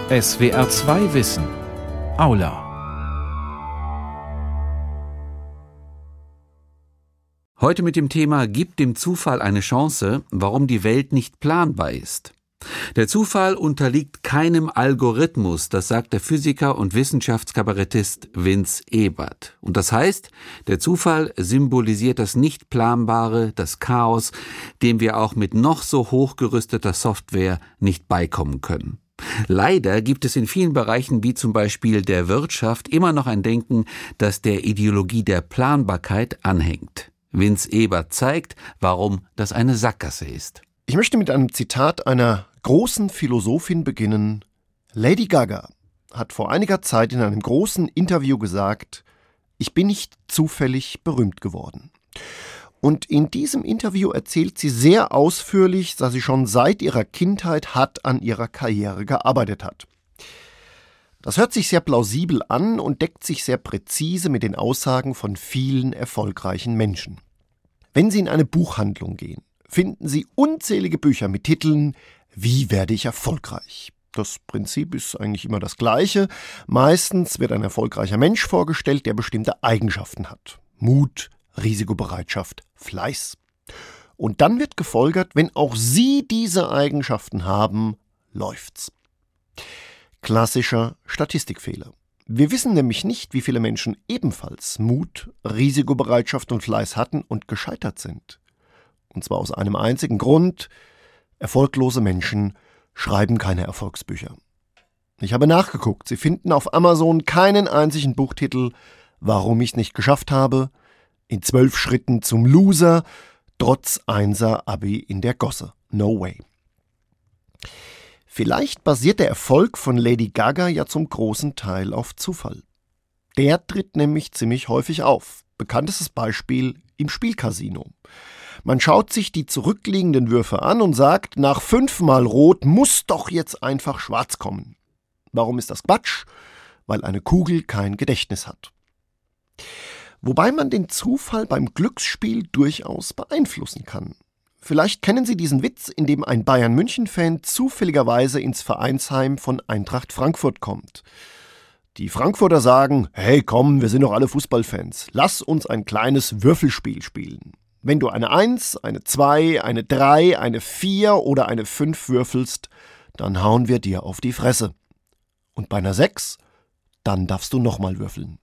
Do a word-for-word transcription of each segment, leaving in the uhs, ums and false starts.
S W R zwei Wissen. Aula. Heute mit dem Thema „Gib dem Zufall eine Chance, warum die Welt nicht planbar ist“. Der Zufall unterliegt keinem Algorithmus, das sagt der Physiker und Wissenschaftskabarettist Vince Ebert. Und das heißt, der Zufall symbolisiert das Nicht-Planbare, das Chaos, dem wir auch mit noch so hochgerüsteter Software nicht beikommen können. Leider gibt es in vielen Bereichen, wie zum Beispiel der Wirtschaft, immer noch ein Denken, das der Ideologie der Planbarkeit anhängt. Vince Ebert zeigt, warum das eine Sackgasse ist. Ich möchte mit einem Zitat einer großen Philosophin beginnen. Lady Gaga hat vor einiger Zeit in einem großen Interview gesagt, ich bin nicht zufällig berühmt geworden. Und in diesem Interview erzählt sie sehr ausführlich, dass sie schon seit ihrer Kindheit hart an ihrer Karriere gearbeitet hat. Das hört sich sehr plausibel an und deckt sich sehr präzise mit den Aussagen von vielen erfolgreichen Menschen. Wenn Sie in eine Buchhandlung gehen, finden Sie unzählige Bücher mit Titeln »Wie werde ich erfolgreich?«. Das Prinzip ist eigentlich immer das gleiche. Meistens wird ein erfolgreicher Mensch vorgestellt, der bestimmte Eigenschaften hat. Mut, Risikobereitschaft, Fleiß. Und dann wird gefolgert, wenn auch Sie diese Eigenschaften haben, läuft's. Klassischer Statistikfehler. Wir wissen nämlich nicht, wie viele Menschen ebenfalls Mut, Risikobereitschaft und Fleiß hatten und gescheitert sind. Und zwar aus einem einzigen Grund: erfolglose Menschen schreiben keine Erfolgsbücher. Ich habe nachgeguckt, Sie finden auf Amazon keinen einzigen Buchtitel »Warum ich's nicht geschafft habe«, »In zwölf Schritten zum Loser«, »Trotz Einser-Abi in der Gosse«. No way. Vielleicht basiert der Erfolg von Lady Gaga ja zum großen Teil auf Zufall. Der tritt nämlich ziemlich häufig auf. Bekanntestes Beispiel im Spielcasino. Man schaut sich die zurückliegenden Würfe an und sagt, nach fünfmal Rot muss doch jetzt einfach Schwarz kommen. Warum ist das Quatsch? Weil eine Kugel kein Gedächtnis hat. Wobei man den Zufall beim Glücksspiel durchaus beeinflussen kann. Vielleicht kennen Sie diesen Witz, in dem ein Bayern-München-Fan zufälligerweise ins Vereinsheim von Eintracht Frankfurt kommt. Die Frankfurter sagen, hey komm, wir sind doch alle Fußballfans, lass uns ein kleines Würfelspiel spielen. Wenn du eine eins, eine zwei, eine drei, eine vier oder eine fünf würfelst, dann hauen wir dir auf die Fresse. Und bei einer sechs, dann darfst du nochmal würfeln.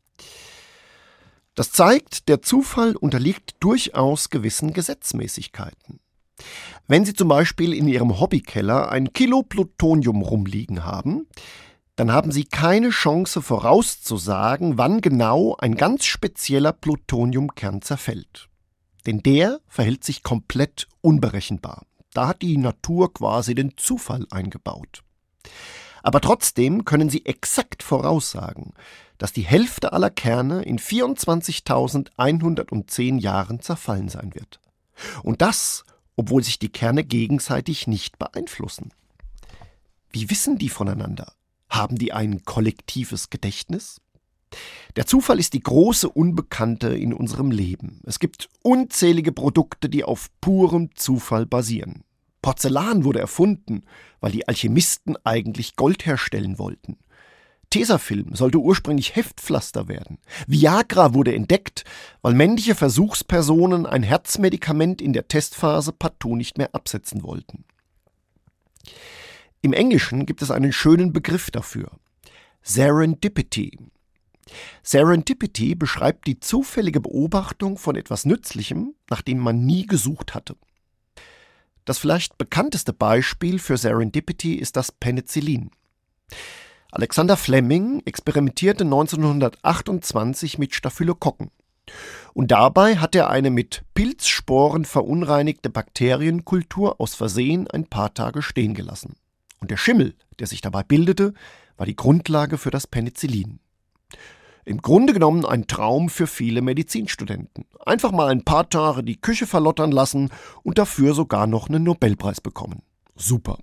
Das zeigt, der Zufall unterliegt durchaus gewissen Gesetzmäßigkeiten. Wenn Sie zum Beispiel in Ihrem Hobbykeller ein Kilo Plutonium rumliegen haben, dann haben Sie keine Chance vorauszusagen, wann genau ein ganz spezieller Plutoniumkern zerfällt. Denn der verhält sich komplett unberechenbar. Da hat die Natur quasi den Zufall eingebaut. Aber trotzdem können Sie exakt voraussagen, dass die Hälfte aller Kerne in vierundzwanzigtausendeinhundertzehn Jahren zerfallen sein wird. Und das, obwohl sich die Kerne gegenseitig nicht beeinflussen. Wie wissen die voneinander? Haben die ein kollektives Gedächtnis? Der Zufall ist die große Unbekannte in unserem Leben. Es gibt unzählige Produkte, die auf purem Zufall basieren. Porzellan wurde erfunden, weil die Alchemisten eigentlich Gold herstellen wollten. Tesafilm sollte ursprünglich Heftpflaster werden. Viagra wurde entdeckt, weil männliche Versuchspersonen ein Herzmedikament in der Testphase partout nicht mehr absetzen wollten. Im Englischen gibt es einen schönen Begriff dafür: Serendipity. Serendipity beschreibt die zufällige Beobachtung von etwas Nützlichem, nach dem man nie gesucht hatte. Das vielleicht bekannteste Beispiel für Serendipity ist das Penicillin. Alexander Fleming experimentierte neunzehnhundertachtundzwanzig mit Staphylokokken. Und dabei hat er eine mit Pilzsporen verunreinigte Bakterienkultur aus Versehen ein paar Tage stehen gelassen. Und der Schimmel, der sich dabei bildete, war die Grundlage für das Penicillin. Im Grunde genommen ein Traum für viele Medizinstudenten. Einfach mal ein paar Tage die Küche verlottern lassen und dafür sogar noch einen Nobelpreis bekommen. Super.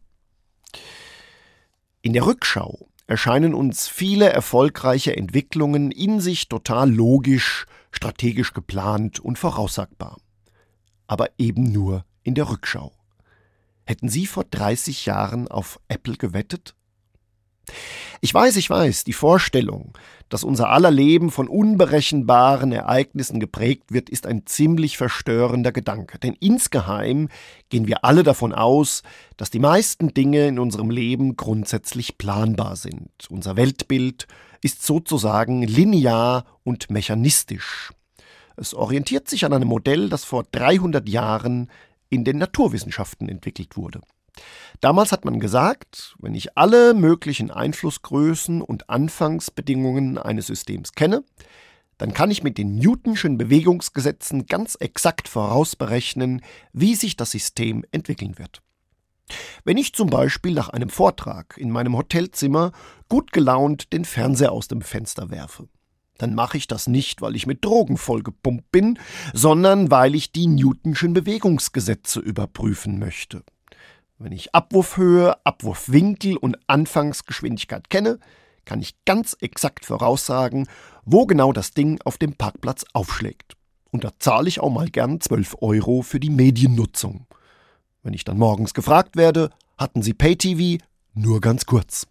In der Rückschau erscheinen uns viele erfolgreiche Entwicklungen in sich total logisch, strategisch geplant und voraussagbar. Aber eben nur in der Rückschau. Hätten Sie vor dreißig Jahren auf Apple gewettet? Ich weiß, ich weiß, die Vorstellung, dass unser aller Leben von unberechenbaren Ereignissen geprägt wird, ist ein ziemlich verstörender Gedanke. Denn insgeheim gehen wir alle davon aus, dass die meisten Dinge in unserem Leben grundsätzlich planbar sind. Unser Weltbild ist sozusagen linear und mechanistisch. Es orientiert sich an einem Modell, das vor dreihundert Jahren in den Naturwissenschaften entwickelt wurde. Damals hat man gesagt, wenn ich alle möglichen Einflussgrößen und Anfangsbedingungen eines Systems kenne, dann kann ich mit den Newtonschen Bewegungsgesetzen ganz exakt vorausberechnen, wie sich das System entwickeln wird. Wenn ich zum Beispiel nach einem Vortrag in meinem Hotelzimmer gut gelaunt den Fernseher aus dem Fenster werfe, dann mache ich das nicht, weil ich mit Drogen vollgepumpt bin, sondern weil ich die Newtonschen Bewegungsgesetze überprüfen möchte. Wenn ich Abwurfhöhe, Abwurfwinkel und Anfangsgeschwindigkeit kenne, kann ich ganz exakt voraussagen, wo genau das Ding auf dem Parkplatz aufschlägt. Und da zahle ich auch mal gern zwölf Euro für die Mediennutzung. Wenn ich dann morgens gefragt werde, hatten Sie Pay-T V? Nur ganz kurz.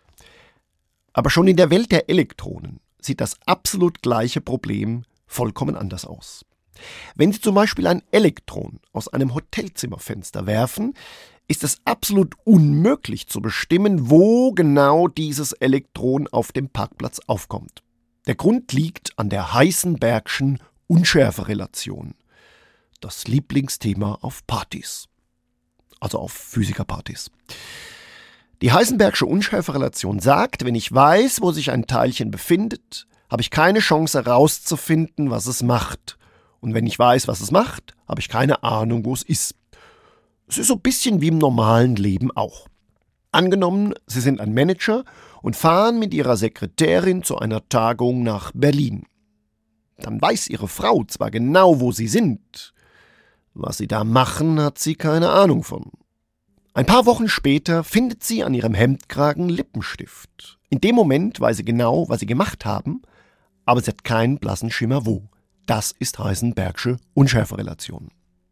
Aber schon in der Welt der Elektronen sieht das absolut gleiche Problem vollkommen anders aus. Wenn Sie zum Beispiel ein Elektron aus einem Hotelzimmerfenster werfen, ist es absolut unmöglich zu bestimmen, wo genau dieses Elektron auf dem Parkplatz aufkommt. Der Grund liegt an der Heisenbergschen Unschärferelation. Das Lieblingsthema auf Partys. Also auf Physikerpartys. Die Heisenbergsche Unschärferelation sagt, wenn ich weiß, wo sich ein Teilchen befindet, habe ich keine Chance herauszufinden, was es macht. Und wenn ich weiß, was es macht, habe ich keine Ahnung, wo es ist. Es ist so ein bisschen wie im normalen Leben auch. Angenommen, Sie sind ein Manager und fahren mit Ihrer Sekretärin zu einer Tagung nach Berlin. Dann weiß Ihre Frau zwar genau, wo Sie sind. Was Sie da machen, hat sie keine Ahnung von. Ein paar Wochen später findet sie an ihrem Hemdkragen Lippenstift. In dem Moment weiß sie genau, was Sie gemacht haben, aber sie hat keinen blassen Schimmer wo. Das ist Heisenbergsche Unschärferelation.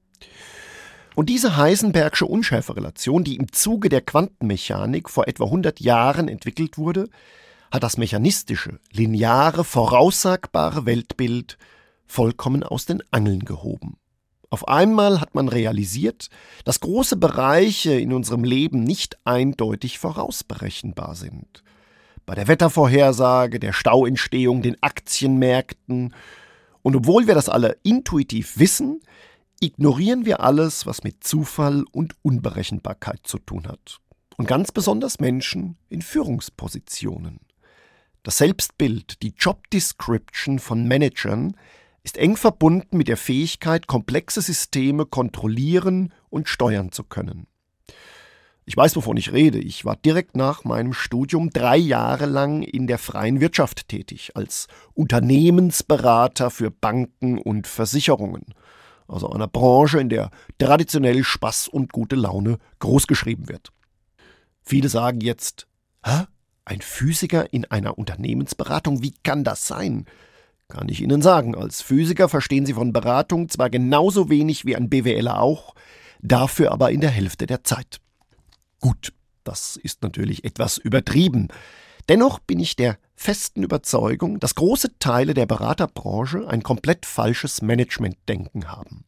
Und diese Heisenbergsche Unschärferelation, die im Zuge der Quantenmechanik vor etwa hundert Jahren entwickelt wurde, hat das mechanistische, lineare, voraussagbare Weltbild vollkommen aus den Angeln gehoben. Auf einmal hat man realisiert, dass große Bereiche in unserem Leben nicht eindeutig vorausberechenbar sind. Bei der Wettervorhersage, der Stauentstehung, den Aktienmärkten. Und obwohl wir das alle intuitiv wissen, ignorieren wir alles, was mit Zufall und Unberechenbarkeit zu tun hat. Und ganz besonders Menschen in Führungspositionen. Das Selbstbild, die Job Description von Managern ist eng verbunden mit der Fähigkeit, komplexe Systeme kontrollieren und steuern zu können. Ich weiß, wovon ich rede. Ich war direkt nach meinem Studium drei Jahre lang in der freien Wirtschaft tätig, als Unternehmensberater für Banken und Versicherungen. Also einer Branche, in der traditionell Spaß und gute Laune großgeschrieben wird. Viele sagen jetzt, hä? Ein Physiker in einer Unternehmensberatung, wie kann das sein? Kann ich Ihnen sagen, als Physiker verstehen Sie von Beratung zwar genauso wenig wie ein BWLer auch, dafür aber in der Hälfte der Zeit. Gut, das ist natürlich etwas übertrieben. Dennoch bin ich der festen Überzeugung, dass große Teile der Beraterbranche ein komplett falsches Managementdenken haben.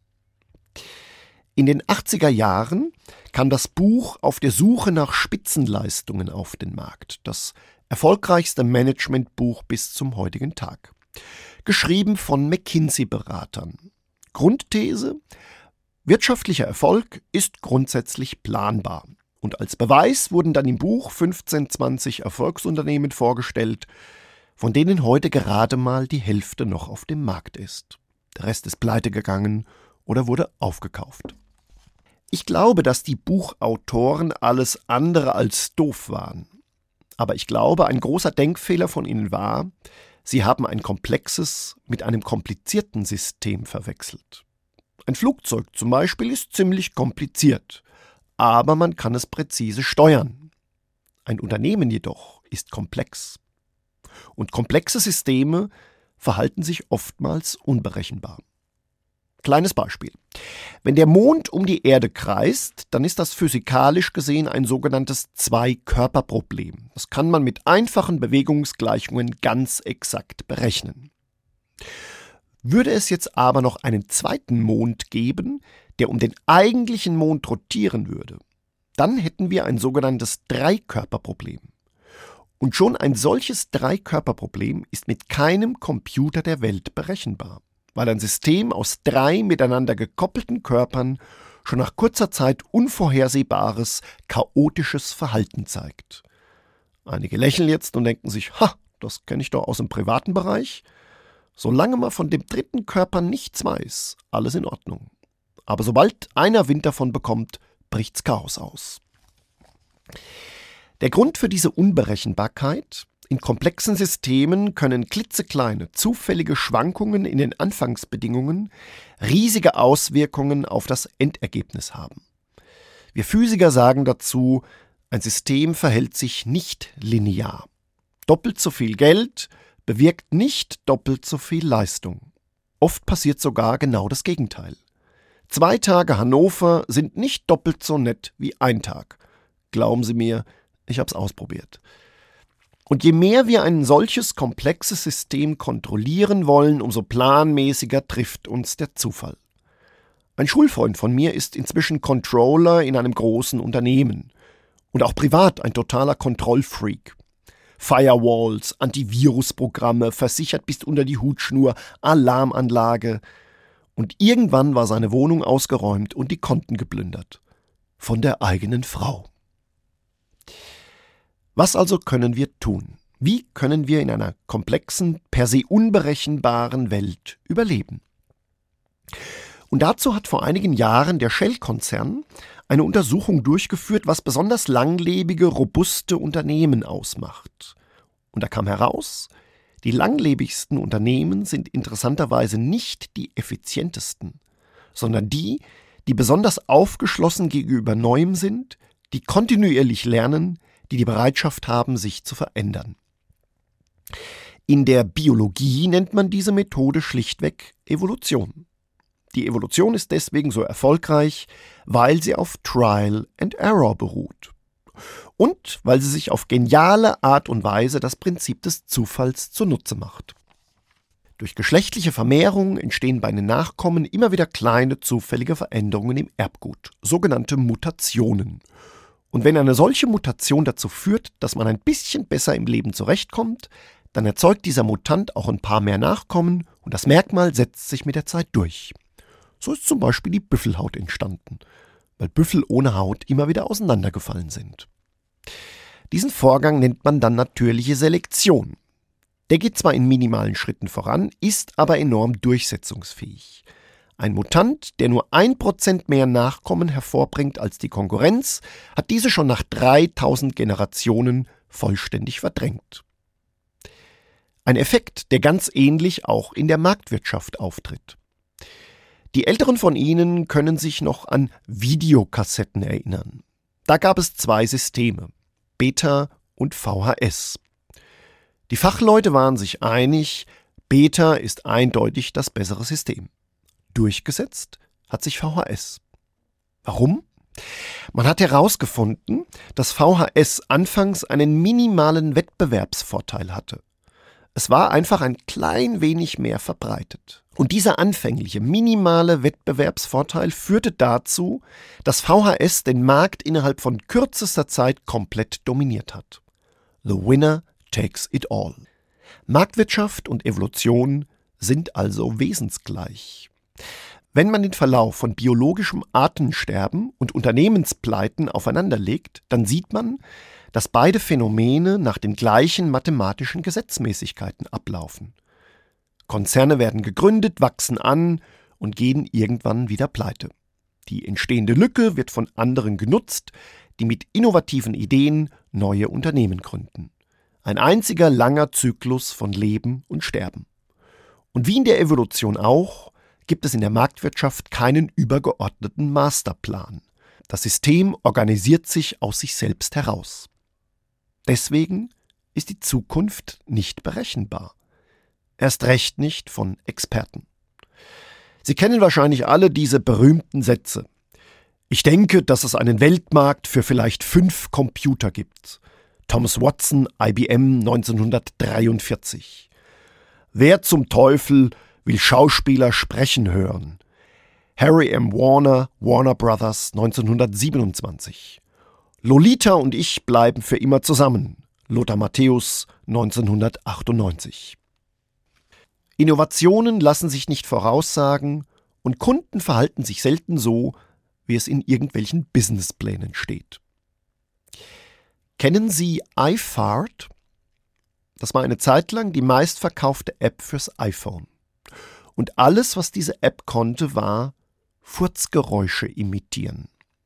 In den achtziger Jahren kam das Buch Auf der Suche nach Spitzenleistungen auf den Markt, das erfolgreichste Managementbuch bis zum heutigen Tag. Geschrieben von McKinsey-Beratern. Grundthese: Wirtschaftlicher Erfolg ist grundsätzlich planbar. Und als Beweis wurden dann im Buch fünfzehn, zwanzig Erfolgsunternehmen vorgestellt, von denen heute gerade mal die Hälfte noch auf dem Markt ist. Der Rest ist pleite gegangen oder wurde aufgekauft. Ich glaube, dass die Buchautoren alles andere als doof waren. Aber ich glaube, ein großer Denkfehler von ihnen war, sie haben ein komplexes mit einem komplizierten System verwechselt. Ein Flugzeug zum Beispiel ist ziemlich kompliziert, aber man kann es präzise steuern. Ein Unternehmen jedoch ist komplex. Und komplexe Systeme verhalten sich oftmals unberechenbar. Kleines Beispiel. Wenn der Mond um die Erde kreist, dann ist das physikalisch gesehen ein sogenanntes Zwei-Körper-Problem. Das kann man mit einfachen Bewegungsgleichungen ganz exakt berechnen. Würde es jetzt aber noch einen zweiten Mond geben, der um den eigentlichen Mond rotieren würde, dann hätten wir ein sogenanntes Dreikörperproblem. Und schon ein solches Dreikörperproblem ist mit keinem Computer der Welt berechenbar, weil ein System aus drei miteinander gekoppelten Körpern schon nach kurzer Zeit unvorhersehbares, chaotisches Verhalten zeigt. Einige lächeln jetzt und denken sich, ha, das kenne ich doch aus dem privaten Bereich. Solange man von dem dritten Körper nichts weiß, alles in Ordnung. Aber sobald einer Wind davon bekommt, bricht's Chaos aus. Der Grund für diese Unberechenbarkeit: in komplexen Systemen können klitzekleine, zufällige Schwankungen in den Anfangsbedingungen riesige Auswirkungen auf das Endergebnis haben. Wir Physiker sagen dazu, ein System verhält sich nicht linear. Doppelt so viel Geld bewirkt nicht doppelt so viel Leistung. Oft passiert sogar genau das Gegenteil. Zwei Tage Hannover sind nicht doppelt so nett wie ein Tag. Glauben Sie mir, ich habe es ausprobiert. Und je mehr wir ein solches komplexes System kontrollieren wollen, umso planmäßiger trifft uns der Zufall. Ein Schulfreund von mir ist inzwischen Controller in einem großen Unternehmen und auch privat ein totaler Kontrollfreak. Firewalls, Antivirusprogramme, versichert bis unter die Hutschnur, Alarmanlage. Und irgendwann war seine Wohnung ausgeräumt und die Konten geplündert. Von der eigenen Frau. Was also können wir tun? Wie können wir in einer komplexen, per se unberechenbaren Welt überleben? Und dazu hat vor einigen Jahren der Shell-Konzern eine Untersuchung durchgeführt, was besonders langlebige, robuste Unternehmen ausmacht. Und da kam heraus, die langlebigsten Unternehmen sind interessanterweise nicht die effizientesten, sondern die, die besonders aufgeschlossen gegenüber Neuem sind, die kontinuierlich lernen, die die Bereitschaft haben, sich zu verändern. In der Biologie nennt man diese Methode schlichtweg Evolution. Die Evolution ist deswegen so erfolgreich, weil sie auf Trial and Error beruht. Und weil sie sich auf geniale Art und Weise das Prinzip des Zufalls zunutze macht. Durch geschlechtliche Vermehrung entstehen bei den Nachkommen immer wieder kleine zufällige Veränderungen im Erbgut, sogenannte Mutationen. Und wenn eine solche Mutation dazu führt, dass man ein bisschen besser im Leben zurechtkommt, dann erzeugt dieser Mutant auch ein paar mehr Nachkommen und das Merkmal setzt sich mit der Zeit durch. So ist zum Beispiel die Büffelhaut entstanden, weil Büffel ohne Haut immer wieder auseinandergefallen sind. Diesen Vorgang nennt man dann natürliche Selektion. Der geht zwar in minimalen Schritten voran, ist aber enorm durchsetzungsfähig. Ein Mutant, der nur ein Prozent mehr Nachkommen hervorbringt als die Konkurrenz, hat diese schon nach dreitausend Generationen vollständig verdrängt. Ein Effekt, der ganz ähnlich auch in der Marktwirtschaft auftritt. Die Älteren von Ihnen können sich noch an Videokassetten erinnern. Da gab es zwei Systeme, Beta und V H S. Die Fachleute waren sich einig, Beta ist eindeutig das bessere System. Durchgesetzt hat sich V H S. Warum? Man hat herausgefunden, dass V H S anfangs einen minimalen Wettbewerbsvorteil hatte. Es war einfach ein klein wenig mehr verbreitet. Und dieser anfängliche, minimale Wettbewerbsvorteil führte dazu, dass V H S den Markt innerhalb von kürzester Zeit komplett dominiert hat. The winner takes it all. Marktwirtschaft und Evolution sind also wesensgleich. Wenn man den Verlauf von biologischem Artensterben und Unternehmenspleiten aufeinanderlegt, dann sieht man, dass beide Phänomene nach den gleichen mathematischen Gesetzmäßigkeiten ablaufen. Konzerne werden gegründet, wachsen an und gehen irgendwann wieder pleite. Die entstehende Lücke wird von anderen genutzt, die mit innovativen Ideen neue Unternehmen gründen. Ein einziger langer Zyklus von Leben und Sterben. Und wie in der Evolution auch, gibt es in der Marktwirtschaft keinen übergeordneten Masterplan. Das System organisiert sich aus sich selbst heraus. Deswegen ist die Zukunft nicht berechenbar. Erst recht nicht von Experten. Sie kennen wahrscheinlich alle diese berühmten Sätze. Ich denke, dass es einen Weltmarkt für vielleicht fünf Computer gibt. Thomas Watson, I B M, neunzehnhundertdreiundvierzig. Wer zum Teufel will Schauspieler sprechen hören? Harry M. Warner, Warner Brothers, neunzehnhundertsiebenundzwanzig. Lolita und ich bleiben für immer zusammen. Lothar Matthäus, neunzehnhundertachtundneunzig. Innovationen lassen sich nicht voraussagen und Kunden verhalten sich selten so, wie es in irgendwelchen Businessplänen steht. Kennen Sie iFart? Das war eine Zeit lang die meistverkaufte App fürs iPhone. Und alles, was diese App konnte, war Furzgeräusche imitieren.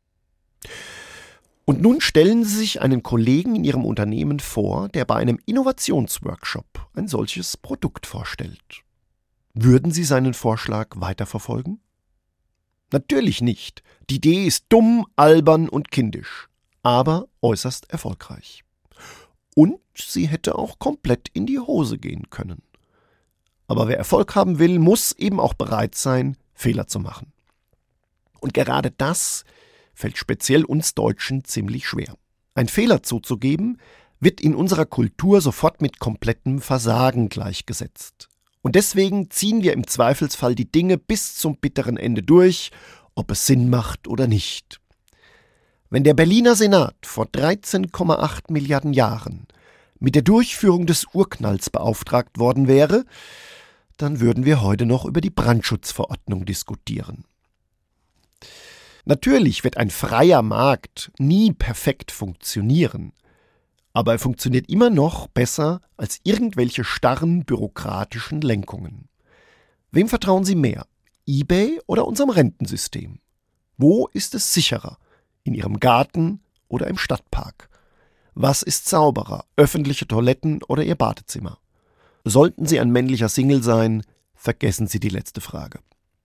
Und nun stellen Sie sich einen Kollegen in Ihrem Unternehmen vor, der bei einem Innovationsworkshop ein solches Produkt vorstellt. Würden Sie seinen Vorschlag weiterverfolgen? Natürlich nicht. Die Idee ist dumm, albern und kindisch, aber äußerst erfolgreich. Und sie hätte auch komplett in die Hose gehen können. Aber wer Erfolg haben will, muss eben auch bereit sein, Fehler zu machen. Und gerade das fällt speziell uns Deutschen ziemlich schwer. Ein Fehler zuzugeben, wird in unserer Kultur sofort mit komplettem Versagen gleichgesetzt. Und deswegen ziehen wir im Zweifelsfall die Dinge bis zum bitteren Ende durch, ob es Sinn macht oder nicht. Wenn der Berliner Senat vor dreizehn Komma acht Milliarden Jahren mit der Durchführung des Urknalls beauftragt worden wäre, dann würden wir heute noch über die Brandschutzverordnung diskutieren. Natürlich wird ein freier Markt nie perfekt funktionieren, aber er funktioniert immer noch besser als irgendwelche starren bürokratischen Lenkungen. Wem vertrauen Sie mehr? eBay oder unserem Rentensystem? Wo ist es sicherer? In Ihrem Garten oder im Stadtpark? Was ist sauberer? Öffentliche Toiletten oder Ihr Badezimmer? Sollten Sie ein männlicher Single sein, vergessen Sie die letzte Frage.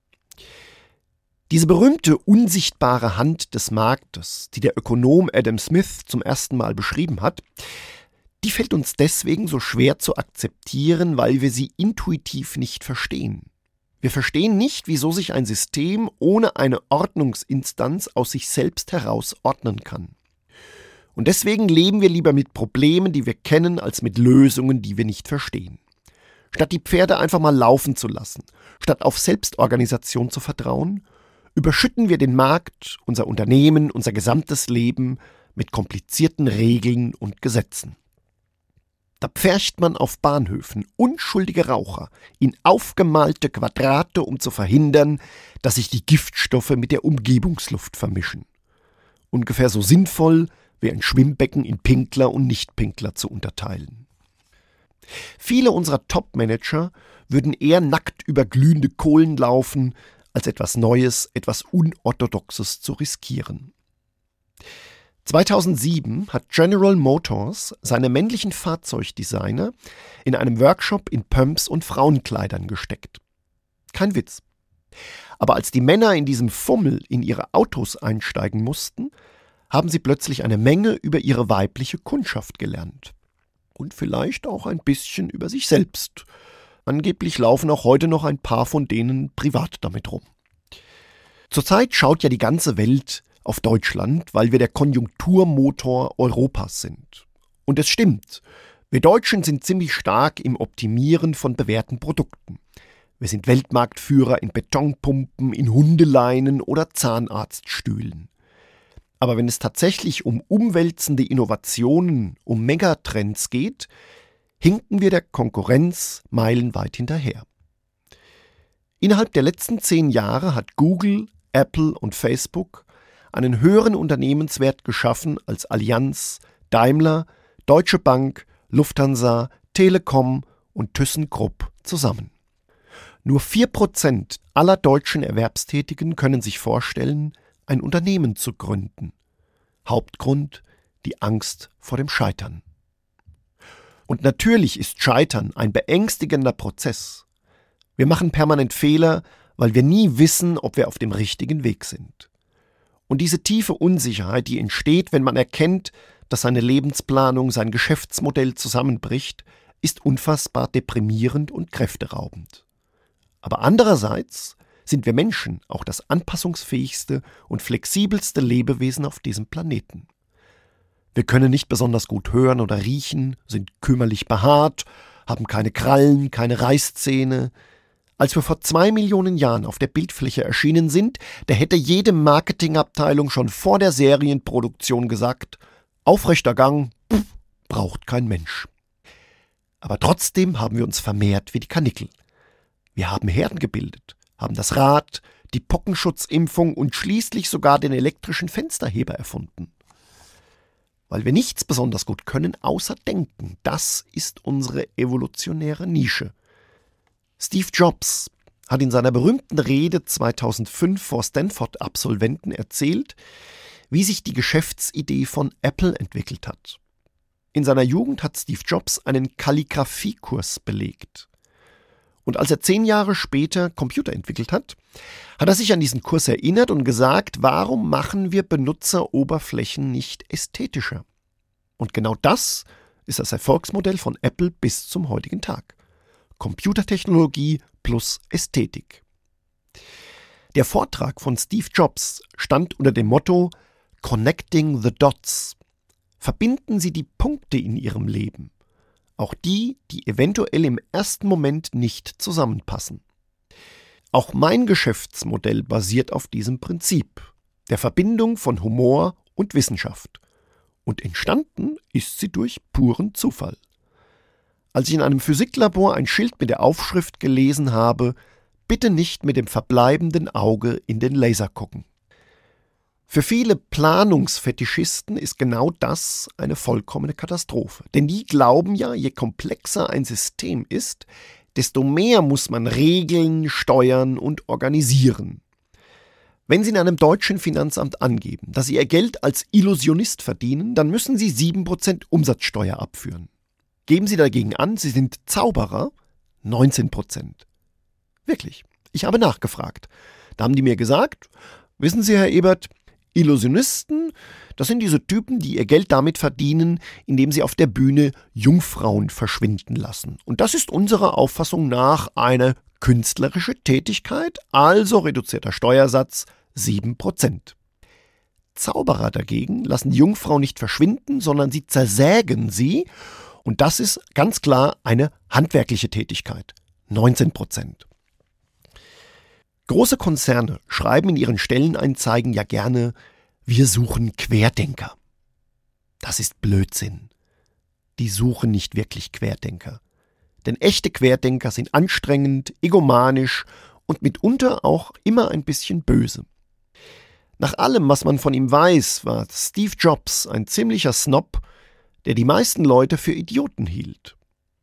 Diese berühmte unsichtbare Hand des Marktes, die der Ökonom Adam Smith zum ersten Mal beschrieben hat, die fällt uns deswegen so schwer zu akzeptieren, weil wir sie intuitiv nicht verstehen. Wir verstehen nicht, wieso sich ein System ohne eine Ordnungsinstanz aus sich selbst heraus ordnen kann. Und deswegen leben wir lieber mit Problemen, die wir kennen, als mit Lösungen, die wir nicht verstehen. Statt die Pferde einfach mal laufen zu lassen, statt auf Selbstorganisation zu vertrauen, überschütten wir den Markt, unser Unternehmen, unser gesamtes Leben mit komplizierten Regeln und Gesetzen. Da pfercht man auf Bahnhöfen unschuldige Raucher in aufgemalte Quadrate, um zu verhindern, dass sich die Giftstoffe mit der Umgebungsluft vermischen. Ungefähr so sinnvoll wie ein Schwimmbecken in Pinkler und Nichtpinkler zu unterteilen. Viele unserer Top-Manager würden eher nackt über glühende Kohlen laufen, als etwas Neues, etwas Unorthodoxes zu riskieren. zweitausendsieben hat General Motors seine männlichen Fahrzeugdesigner in einem Workshop in Pumps und Frauenkleidern gesteckt. Kein Witz. Aber als die Männer in diesem Fummel in ihre Autos einsteigen mussten, haben sie plötzlich eine Menge über ihre weibliche Kundschaft gelernt. Und vielleicht auch ein bisschen über sich selbst. Angeblich laufen auch heute noch ein paar von denen privat damit rum. Zurzeit schaut ja die ganze Welt auf Deutschland, weil wir der Konjunkturmotor Europas sind. Und es stimmt, wir Deutschen sind ziemlich stark im Optimieren von bewährten Produkten. Wir sind Weltmarktführer in Betonpumpen, in Hundeleinen oder Zahnarztstühlen. Aber wenn es tatsächlich um umwälzende Innovationen, um Megatrends geht, hinken wir der Konkurrenz meilenweit hinterher. Innerhalb der letzten zehn Jahre hat Google, Apple und Facebook einen höheren Unternehmenswert geschaffen als Allianz, Daimler, Deutsche Bank, Lufthansa, Telekom und ThyssenKrupp zusammen. Nur vier Prozent aller deutschen Erwerbstätigen können sich vorstellen, ein Unternehmen zu gründen. Hauptgrund: die Angst vor dem Scheitern. Und natürlich ist Scheitern ein beängstigender Prozess. Wir machen permanent Fehler, weil wir nie wissen, ob wir auf dem richtigen Weg sind. Und diese tiefe Unsicherheit, die entsteht, wenn man erkennt, dass seine Lebensplanung, sein Geschäftsmodell zusammenbricht, ist unfassbar deprimierend und kräfteraubend. Aber andererseits sind wir Menschen auch das anpassungsfähigste und flexibelste Lebewesen auf diesem Planeten. Wir können nicht besonders gut hören oder riechen, sind kümmerlich behaart, haben keine Krallen, keine Reißzähne. Als wir vor zwei Millionen Jahren auf der Bildfläche erschienen sind, da hätte jede Marketingabteilung schon vor der Serienproduktion gesagt, aufrechter Gang, pff, braucht kein Mensch. Aber trotzdem haben wir uns vermehrt wie die Karnickel. Wir haben Herden gebildet, haben das Rad, die Pockenschutzimpfung und schließlich sogar den elektrischen Fensterheber erfunden. Weil wir nichts besonders gut können, außer denken. Das ist unsere evolutionäre Nische. Steve Jobs hat in seiner berühmten Rede zweitausendfünf vor Stanford-Absolventen erzählt, wie sich die Geschäftsidee von Apple entwickelt hat. In seiner Jugend hat Steve Jobs einen Kalligrafiekurs belegt. Und als er zehn Jahre später Computer entwickelt hat, hat er sich an diesen Kurs erinnert und gesagt, warum machen wir Benutzeroberflächen nicht ästhetischer? Und genau das ist das Erfolgsmodell von Apple bis zum heutigen Tag. Computertechnologie plus Ästhetik. Der Vortrag von Steve Jobs stand unter dem Motto Connecting the Dots. Verbinden Sie die Punkte in Ihrem Leben. Auch die, die eventuell im ersten Moment nicht zusammenpassen. Auch mein Geschäftsmodell basiert auf diesem Prinzip, der Verbindung von Humor und Wissenschaft. Und entstanden ist sie durch puren Zufall. Als ich in einem Physiklabor ein Schild mit der Aufschrift gelesen habe, bitte nicht mit dem verbleibenden Auge in den Laser gucken. Für viele Planungsfetischisten ist genau das eine vollkommene Katastrophe. Denn die glauben ja, je komplexer ein System ist, desto mehr muss man regeln, steuern und organisieren. Wenn Sie in einem deutschen Finanzamt angeben, dass Sie Ihr Geld als Illusionist verdienen, dann müssen Sie sieben Prozent Umsatzsteuer abführen. Geben Sie dagegen an, Sie sind Zauberer, neunzehn Prozent. Wirklich, ich habe nachgefragt. Da haben die mir gesagt, wissen Sie, Herr Ebert, Illusionisten, das sind diese Typen, die ihr Geld damit verdienen, indem sie auf der Bühne Jungfrauen verschwinden lassen. Und das ist unserer Auffassung nach eine künstlerische Tätigkeit, also reduzierter Steuersatz sieben Prozent. Zauberer dagegen lassen die Jungfrau nicht verschwinden, sondern sie zersägen sie. Und das ist ganz klar eine handwerkliche Tätigkeit, neunzehn Prozent. Große Konzerne schreiben in ihren Stellenanzeigen ja gerne, wir suchen Querdenker. Das ist Blödsinn. Die suchen nicht wirklich Querdenker. Denn echte Querdenker sind anstrengend, egomanisch und mitunter auch immer ein bisschen böse. Nach allem, was man von ihm weiß, war Steve Jobs ein ziemlicher Snob, der die meisten Leute für Idioten hielt.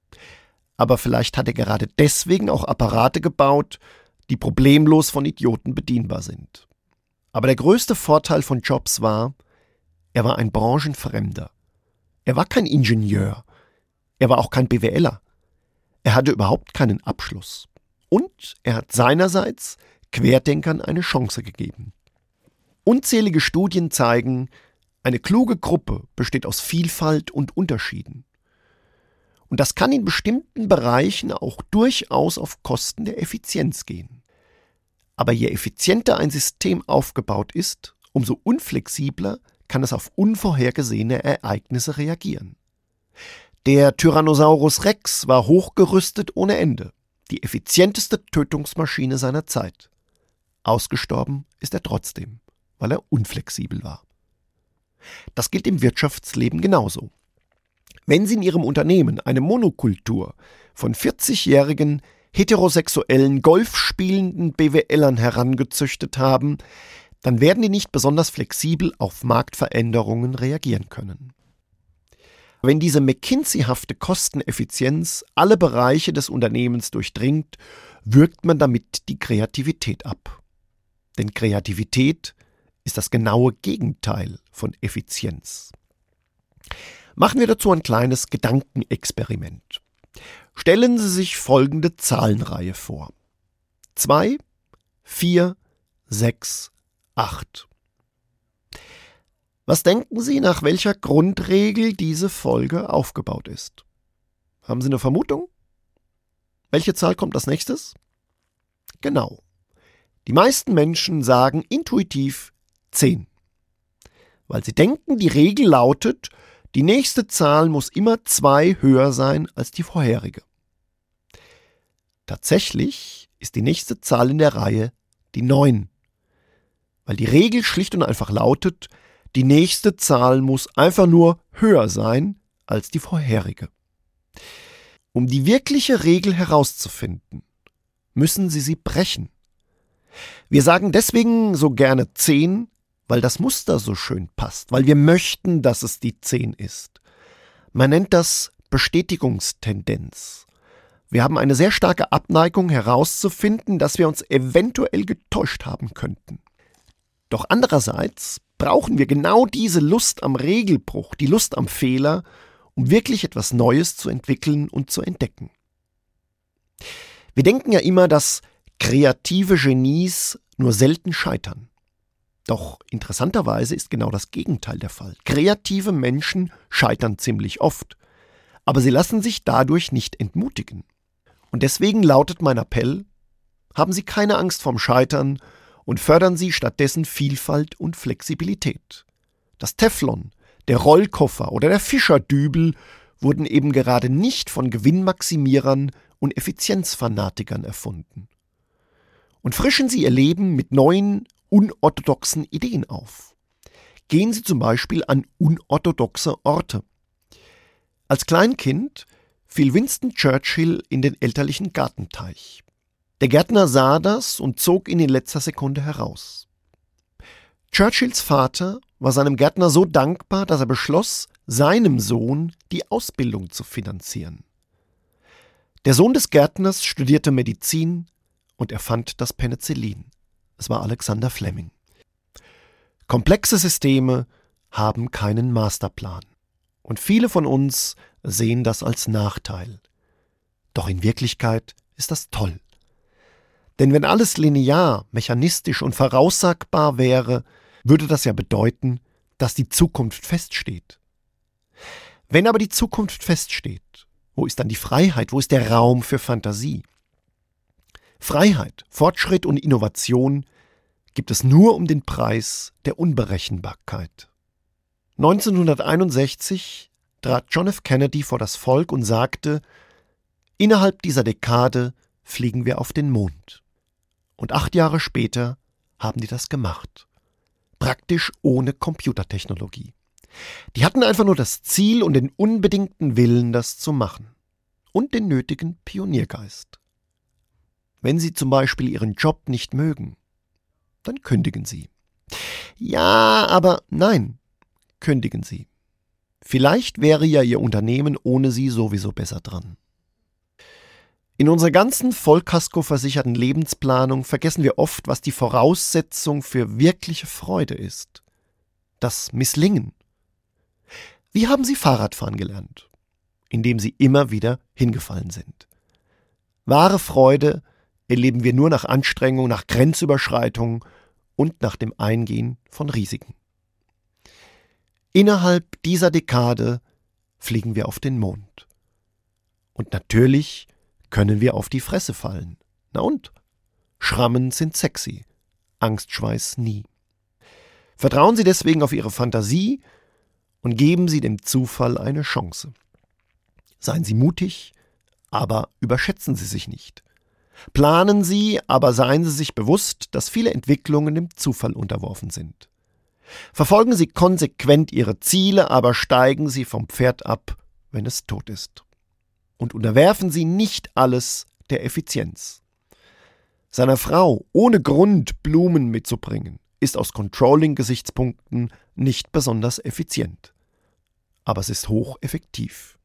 Aber vielleicht hat er gerade deswegen auch Apparate gebaut, die problemlos von Idioten bedienbar sind. Aber der größte Vorteil von Jobs war, er war ein Branchenfremder. Er war kein Ingenieur. Er war auch kein BWLer. Er hatte überhaupt keinen Abschluss. Und er hat seinerseits Querdenkern eine Chance gegeben. Unzählige Studien zeigen, eine kluge Gruppe besteht aus Vielfalt und Unterschieden. Und das kann in bestimmten Bereichen auch durchaus auf Kosten der Effizienz gehen. Aber je effizienter ein System aufgebaut ist, umso unflexibler kann es auf unvorhergesehene Ereignisse reagieren. Der Tyrannosaurus Rex war hochgerüstet ohne Ende, die effizienteste Tötungsmaschine seiner Zeit. Ausgestorben ist er trotzdem, weil er unflexibel war. Das gilt im Wirtschaftsleben genauso. Wenn Sie in Ihrem Unternehmen eine Monokultur von vierzigjährigen heterosexuellen, golfspielenden BWLern herangezüchtet haben, dann werden die nicht besonders flexibel auf Marktveränderungen reagieren können. Wenn diese McKinsey-hafte Kosteneffizienz alle Bereiche des Unternehmens durchdringt, wirkt man damit die Kreativität ab. Denn Kreativität ist das genaue Gegenteil von Effizienz. Machen wir dazu ein kleines Gedankenexperiment. Stellen Sie sich folgende Zahlenreihe vor. zwei, vier, sechs, acht. Was denken Sie, nach welcher Grundregel diese Folge aufgebaut ist? Haben Sie eine Vermutung? Welche Zahl kommt als nächstes? Genau. Die meisten Menschen sagen intuitiv zehn, weil sie denken, die Regel lautet, die nächste Zahl muss immer zwei höher sein als die vorherige. Tatsächlich ist die nächste Zahl in der Reihe die neun, weil die Regel schlicht und einfach lautet, die nächste Zahl muss einfach nur höher sein als die vorherige. Um die wirkliche Regel herauszufinden, müssen Sie sie brechen. Wir sagen deswegen so gerne zehn, weil das Muster so schön passt, weil wir möchten, dass es die zehn ist. Man nennt das Bestätigungstendenz. Wir haben eine sehr starke Abneigung herauszufinden, dass wir uns eventuell getäuscht haben könnten. Doch andererseits brauchen wir genau diese Lust am Regelbruch, die Lust am Fehler, um wirklich etwas Neues zu entwickeln und zu entdecken. Wir denken ja immer, dass kreative Genies nur selten scheitern. Doch interessanterweise ist genau das Gegenteil der Fall. Kreative Menschen scheitern ziemlich oft, aber sie lassen sich dadurch nicht entmutigen. Und deswegen lautet mein Appell: Haben Sie keine Angst vorm Scheitern und fördern Sie stattdessen Vielfalt und Flexibilität. Das Teflon, der Rollkoffer oder der Fischerdübel wurden eben gerade nicht von Gewinnmaximierern und Effizienzfanatikern erfunden. Und frischen Sie Ihr Leben mit neuen, unorthodoxen Ideen auf. Gehen Sie zum Beispiel an unorthodoxe Orte. Als Kleinkind fiel Winston Churchill in den elterlichen Gartenteich. Der Gärtner sah das und zog ihn in letzter Sekunde heraus. Churchills Vater war seinem Gärtner so dankbar, dass er beschloss, seinem Sohn die Ausbildung zu finanzieren. Der Sohn des Gärtners studierte Medizin und erfand das Penicillin. Es war Alexander Fleming. Komplexe Systeme haben keinen Masterplan. Und viele von uns sehen das als Nachteil. Doch in Wirklichkeit ist das toll. Denn wenn alles linear, mechanistisch und voraussagbar wäre, würde das ja bedeuten, dass die Zukunft feststeht. Wenn aber die Zukunft feststeht, wo ist dann die Freiheit, wo ist der Raum für Fantasie? Freiheit, Fortschritt und Innovation gibt es nur um den Preis der Unberechenbarkeit. neunzehnhunderteinundsechzig trat John F. Kennedy vor das Volk und sagte: Innerhalb dieser Dekade fliegen wir auf den Mond. Und acht Jahre später haben die das gemacht. Praktisch ohne Computertechnologie. Die hatten einfach nur das Ziel und den unbedingten Willen, das zu machen. Und den nötigen Pioniergeist. Wenn Sie zum Beispiel Ihren Job nicht mögen, dann kündigen Sie. Ja, aber nein, kündigen Sie. Vielleicht wäre ja Ihr Unternehmen ohne Sie sowieso besser dran. In unserer ganzen Vollkasko-versicherten Lebensplanung vergessen wir oft, was die Voraussetzung für wirkliche Freude ist. Das Misslingen. Wie haben Sie Fahrradfahren gelernt? Indem Sie immer wieder hingefallen sind. Wahre Freude erleben wir nur nach Anstrengung, nach Grenzüberschreitung und nach dem Eingehen von Risiken. Innerhalb dieser Dekade fliegen wir auf den Mond. Und natürlich können wir auf die Fresse fallen. Na und? Schrammen sind sexy, Angstschweiß nie. Vertrauen Sie deswegen auf Ihre Fantasie und geben Sie dem Zufall eine Chance. Seien Sie mutig, aber überschätzen Sie sich nicht. Planen Sie, aber seien Sie sich bewusst, dass viele Entwicklungen dem Zufall unterworfen sind. Verfolgen Sie konsequent Ihre Ziele, aber steigen Sie vom Pferd ab, wenn es tot ist. Und unterwerfen Sie nicht alles der Effizienz. Seiner Frau ohne Grund Blumen mitzubringen, ist aus Controlling-Gesichtspunkten nicht besonders effizient. Aber es ist hocheffektiv.